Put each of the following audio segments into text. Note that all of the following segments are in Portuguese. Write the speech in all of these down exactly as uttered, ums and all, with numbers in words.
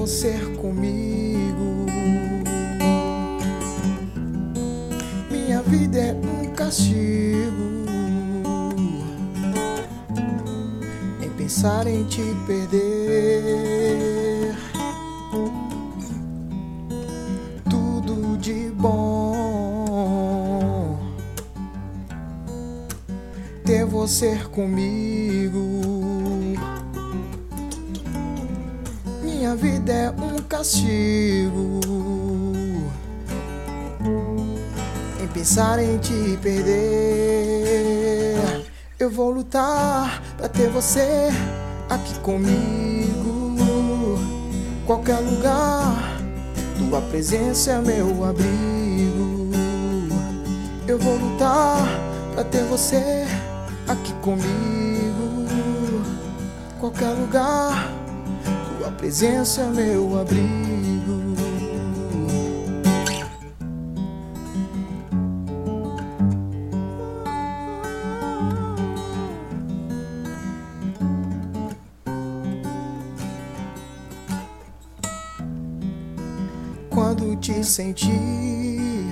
você comigo. Minha vida é um castigo em pensar em te perder. Tudo de bom ter você comigo. Minha vida é um castigo em pensar em te perder. Eu vou lutar pra ter você aqui comigo. Qualquer lugar, tua presença é meu abrigo. Eu vou lutar pra ter você aqui comigo. Qualquer lugar, tua presença é meu abrigo. Quando te senti,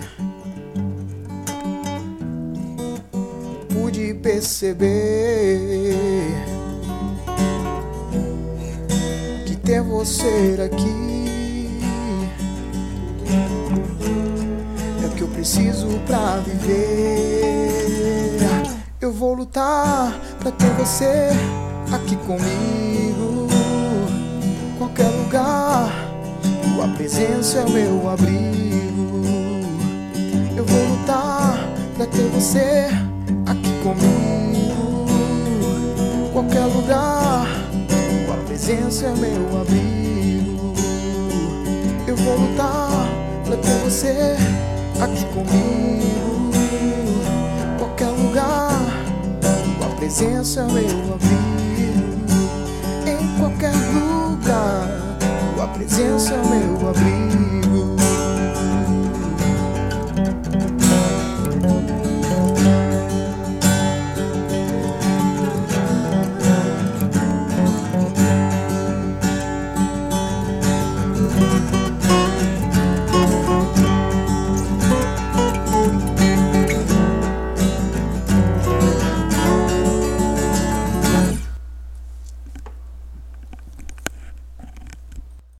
pude perceber que ter você aqui é o que eu preciso pra viver. Eu vou lutar pra ter você aqui comigo. Qualquer lugar, tua presença é meu abrigo. Eu vou lutar pra ter você aqui comigo. Qualquer lugar, tua presença é meu abrigo. Eu vou lutar pra ter você aqui comigo. Qualquer lugar, tua presença é meu abrigo. Em qualquer lugar, tua presença é meu abrigo.